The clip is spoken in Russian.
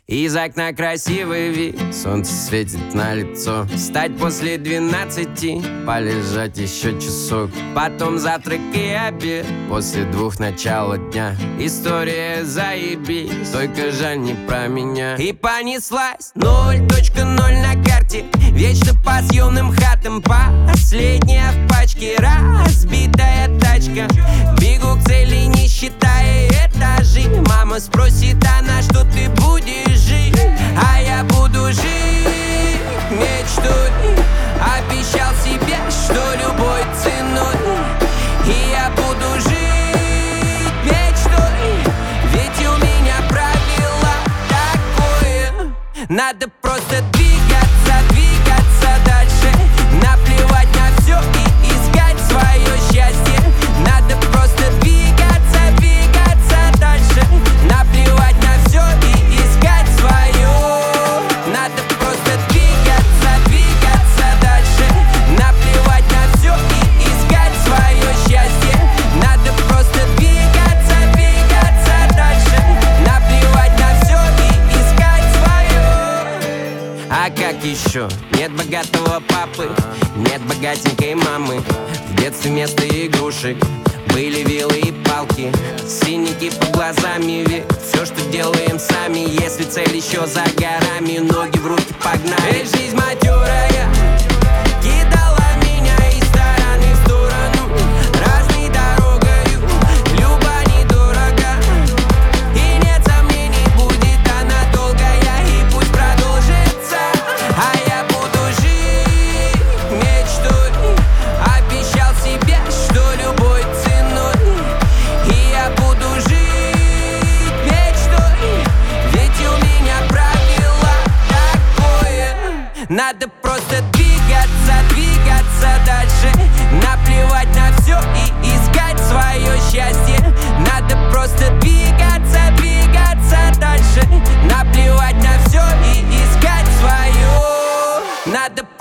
Из окна красивый вид, солнце светит на лицо. Встать после 12, полежать еще часок. Потом завтрак и обед, после 2 начала дня. История заебись, только жаль не про меня. И понеслась 0.0 на карте, вечно по съемным хатам. Последняя в пачке, разбитая тачка. Бегу к цели, не считая этажей. Мама спросит, а на что ты будешь жить? А я буду жить мечтой. Обещал себе, что любой ценой. И я буду жить мечтой, ведь у меня правило такое: надо просто двигаться, двигаться дальше. Наплевать на все и искать свое счастье. Надо просто двигаться, двигаться дальше. Наплевать на все и искать свое. Надо просто двигаться, двигаться дальше. Наплевать на все и искать свое счастье. Надо просто двигаться, двигаться дальше. Наплевать на все и искать свое. А как еще? Нет богатого папы, нет богатенькой мамы. В детстве вместо игрушек были вилы и палки, синяки под глазами, ведь все, что делаем сами. Если цель еще за горами, ноги в руки погнали. Эй, жизнь матерая кидала меня из стороны в сторону, разной дорогою, люба недорого. И нет сомнений, будет она долгая, и пусть продолжится. А я буду жить мечтой. Обещал себе, что любой ценой. И я буду жить мечтой, ведь у меня правило такое: надо просто двигаться, двигаться дальше. Наплевать на все и искать свое счастье. Надо просто двигаться, двигаться дальше. Наплевать на все и искать свое. Надо